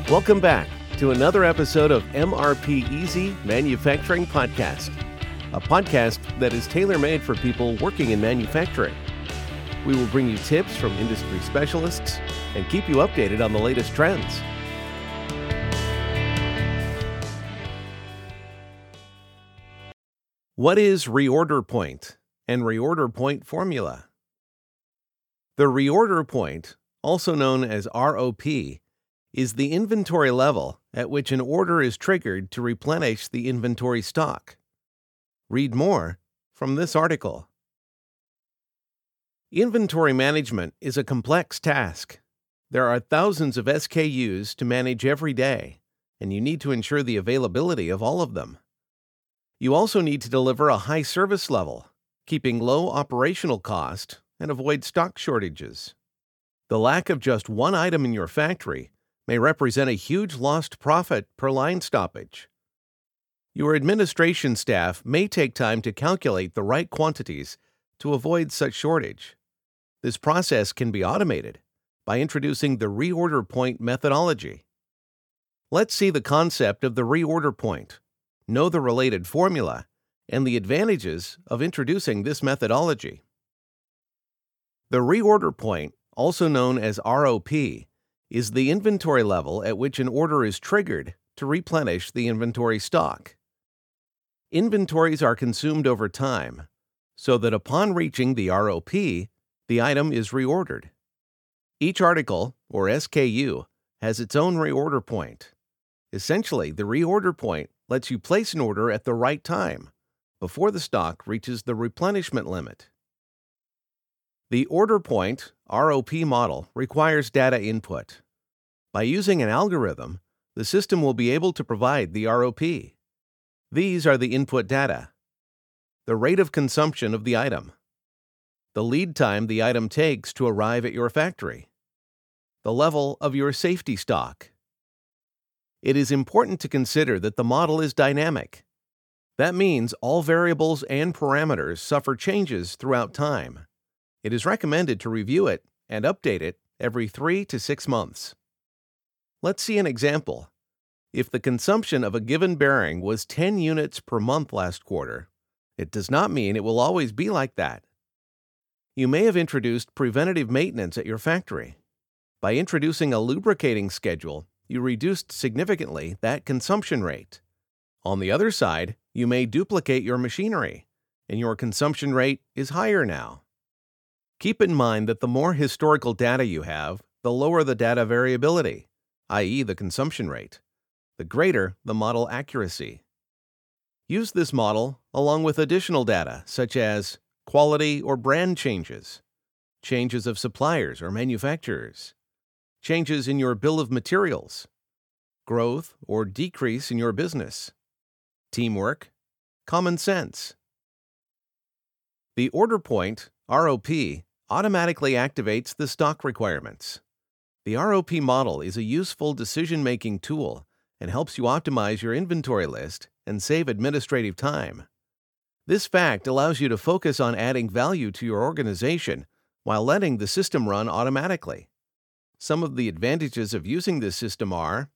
Welcome back to another episode of MRP Easy Manufacturing Podcast, a podcast that is tailor-made for people working in manufacturing. We will bring you tips from industry specialists and keep you updated on the latest trends. What is reorder point and reorder point formula? The reorder point, also known as ROP, is the inventory level at which an order is triggered to replenish the inventory stock. Read more from this article. Inventory management is a complex task. There are thousands of SKUs to manage every day, and you need to ensure the availability of all of them. You also need to deliver a high service level, keeping low operational cost, and avoid stock shortages. The lack of just one item in your factory may represent a huge lost profit per line stoppage. Your administration staff may take time to calculate the right quantities to avoid such shortage. This process can be automated by introducing the reorder point methodology. Let's see the concept of the reorder point, know the related formula, and the advantages of introducing this methodology. The reorder point, also known as ROP, is the inventory level at which an order is triggered to replenish the inventory stock. Inventories are consumed over time, so that upon reaching the ROP, the item is reordered. Each article, or SKU, has its own reorder point. Essentially, the reorder point lets you place an order at the right time, before the stock reaches the replenishment limit. The order point ROP model requires data input. By using an algorithm, the system will be able to provide the ROP. These are the input data: the rate of consumption of the item, the lead time the item takes to arrive at your factory, the level of your safety stock. It is important to consider that the model is dynamic. That means all variables and parameters suffer changes throughout time. It is recommended to review it and update it every 3 to 6 months. Let's see an example. If the consumption of a given bearing was 10 units per month last quarter, it does not mean it will always be like that. You may have introduced preventative maintenance at your factory. By introducing a lubricating schedule, you reduced significantly that consumption rate. On the other side, you may duplicate your machinery, and your consumption rate is higher now. Keep in mind that the more historical data you have, the lower the data variability, i.e. the consumption rate, the greater the model accuracy. Use this model along with additional data such as quality or brand changes, changes of suppliers or manufacturers, changes in your bill of materials, growth or decrease in your business, teamwork, common sense. The order point, ROP, automatically activates the stock requirements. The ROP model is a useful decision-making tool and helps you optimize your inventory list and save administrative time. This fact allows you to focus on adding value to your organization while letting the system run automatically. Some of the advantages of using this system are: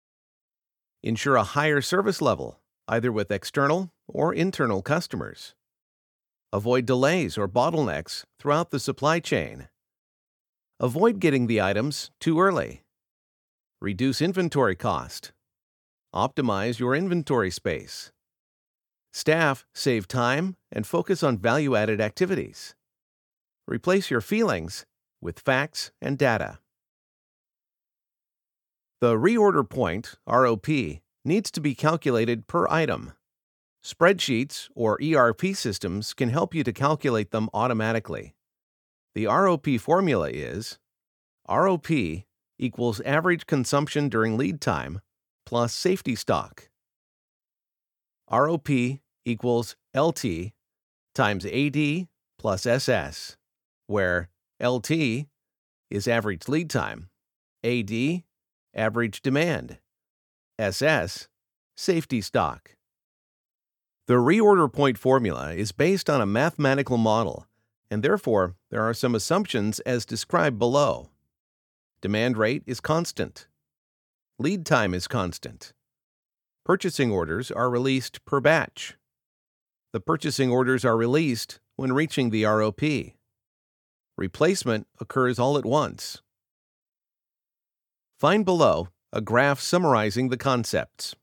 ensure a higher service level, either with external or internal customers. Avoid delays or bottlenecks throughout the supply chain. Avoid getting the items too early. Reduce inventory cost. Optimize your inventory space. Staff save time and focus on value-added activities. Replace your feelings with facts and data. The reorder point, ROP, needs to be calculated per item. Spreadsheets or ERP systems can help you to calculate them automatically. The ROP formula is ROP equals average consumption during lead time plus safety stock. ROP equals LT times AD plus SS, where LT is average lead time, AD average demand, SS safety stock. The reorder point formula is based on a mathematical model, and therefore there are some assumptions as described below. Demand rate is constant. lead time is constant. Purchasing orders are released per batch. The purchasing orders are released when reaching the ROP. Replacement occurs all at once. Find below a graph summarizing the concepts.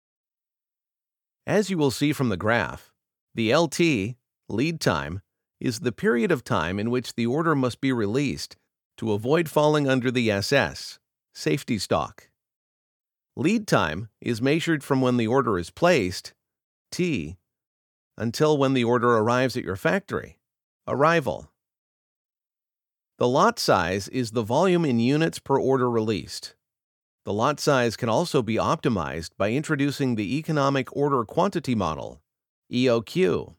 As you will see from the graph, the LT, lead time, is the period of time in which the order must be released to avoid falling under the SS, safety stock. Lead time is measured from when the order is placed, T, until when the order arrives at your factory, arrival. The lot size is the volume in units per order released. The lot size can also be optimized by introducing the Economic Order Quantity Model, EOQ.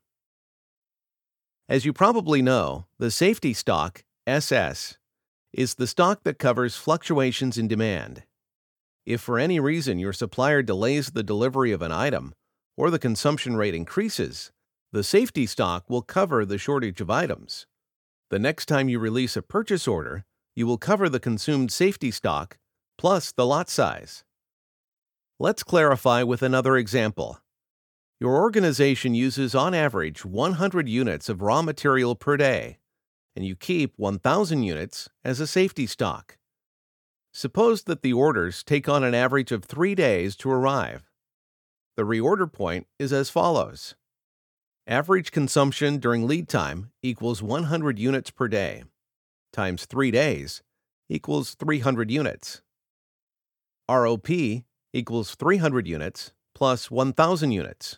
As you probably know, the safety stock, SS, is the stock that covers fluctuations in demand. If for any reason your supplier delays the delivery of an item or the consumption rate increases, the safety stock will cover the shortage of items. The next time you release a purchase order, you will cover the consumed safety stock plus the lot size. Let's clarify with another example. Your organization uses on average 100 units of raw material per day, and you keep 1,000 units as a safety stock. Suppose that the orders take on an average of 3 days to arrive. The reorder point is as follows. Average consumption during lead time equals 100 units per day, times 3 days equals 300 units. ROP equals 300 units plus 1,000 units.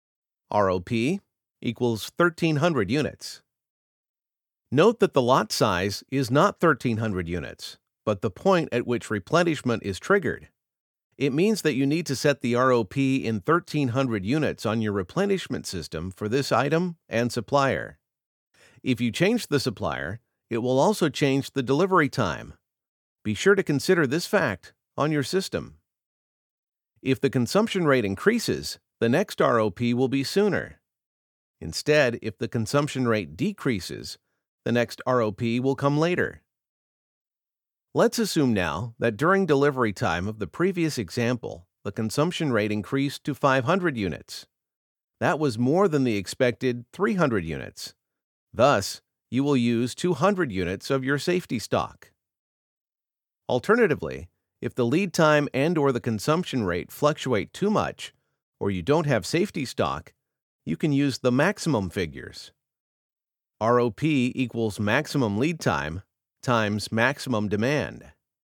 ROP equals 1,300 units. Note that the lot size is not 1,300 units, but the point at which replenishment is triggered. It means that you need to set the ROP in 1,300 units on your replenishment system for this item and supplier. If you change the supplier, it will also change the delivery time. Be sure to consider this fact on your system. If the consumption rate increases, the next ROP will be sooner. Instead, if the consumption rate decreases, the next ROP will come later. Let's assume now that during delivery time of the previous example, the consumption rate increased to 500 units. That was more than the expected 300 units. Thus, you will use 200 units of your safety stock. Alternatively, if the lead time and/or the consumption rate fluctuate too much, or you don't have safety stock, you can use the maximum figures. ROP equals maximum lead time times maximum demand.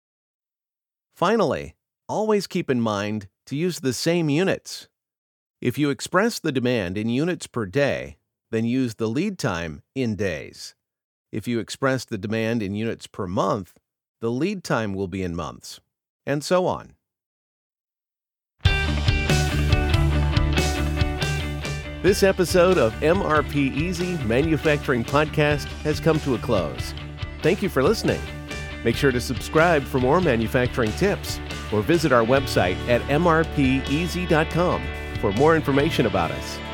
Finally, always keep in mind to use the same units. If you express the demand in units per day, then use the lead time in days. If you express the demand in units per month, the lead time will be in months, and so on. This episode of MRP Easy Manufacturing Podcast has come to a close. Thank you for listening. Make sure to subscribe for more manufacturing tips or visit our website at mrpeasy.com for more information about us.